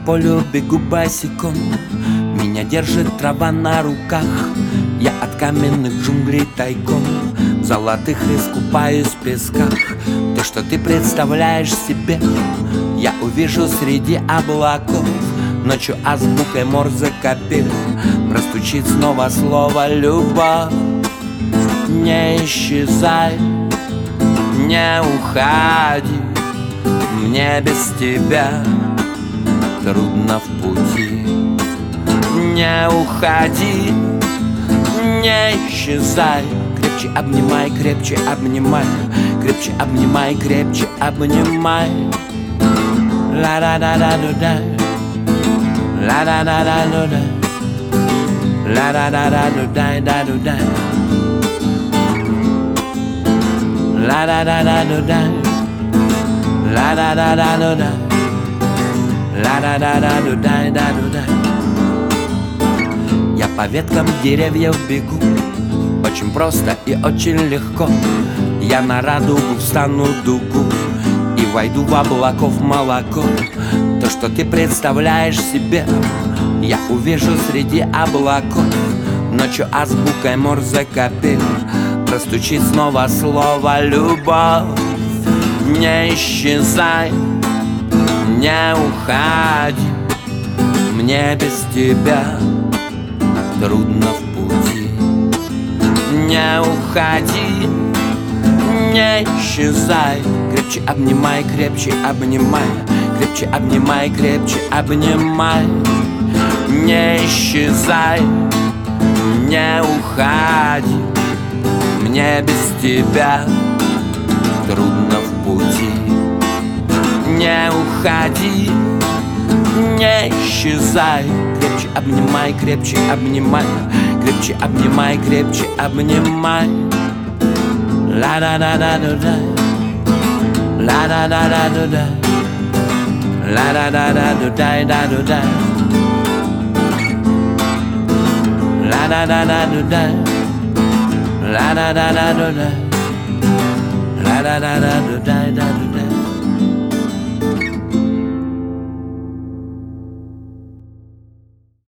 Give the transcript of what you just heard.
полю бегу босиком, меня держит трава на руках. Я от каменных джунглей тайком в золотых искупаюсь в песках. То, что ты представляешь себе, я увижу среди облаков. Ночью азбукой Морзе копирь простучит снова слово «любовь». Не исчезай, не уходи, мне без тебя трудно в пути. Не уходи, не исчезай, крепче обнимай, крепче обнимай, крепче обнимай, крепче обнимай. Ла-да-да-да-да-да, ла-да-да-да-да-да, ла-да-да-да-да-да-да-да, ла-да-да-да-да-да, ла-да-да-да-да-да, ла-да-да-да-да-да-да. Я по веткам деревьев бегу, очень просто и очень легко. Я на радугу встану дугу и войду в облаков молоко. То, что ты представляешь себе, я увижу среди облаков. Ночью азбукой Морзе копирь простучит снова слово «любовь». Не исчезай, не уходи, мне без тебя трудно в пути. Не уходи, не исчезай, крепче обнимай, крепче обнимай, крепче обнимай, крепче обнимай. Не исчезай, не уходи, мне без тебя трудно в пути. Не уходи, не исчезай, крепче обнимай, крепче обнимай, крепче обнимай, крепче обнимай. Ла-да-да-да-да-да, ла-да-да-да-да-да, ла-да-да-да-да-да-да-да, ла-да-да-да-да-да, ла-да-да-да-да-да, ла-да-да-да-да-да-да.